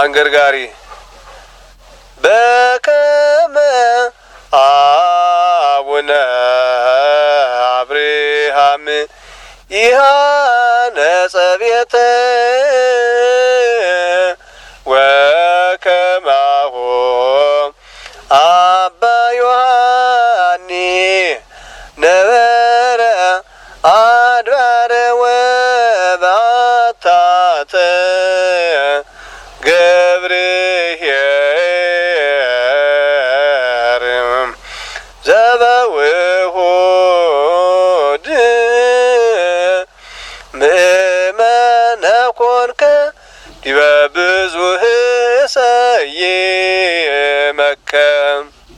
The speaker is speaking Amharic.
አንገርጋሪ በከመ አቡነ አብርሃም ኢሃነጸ ቤተ ወከማሁ አባ ዮሐኒ ነበረ አድባረ ወበዓታት ገብርኄር ዘበውሁድ ምእመነ ኮንከ ዲበ ብዙ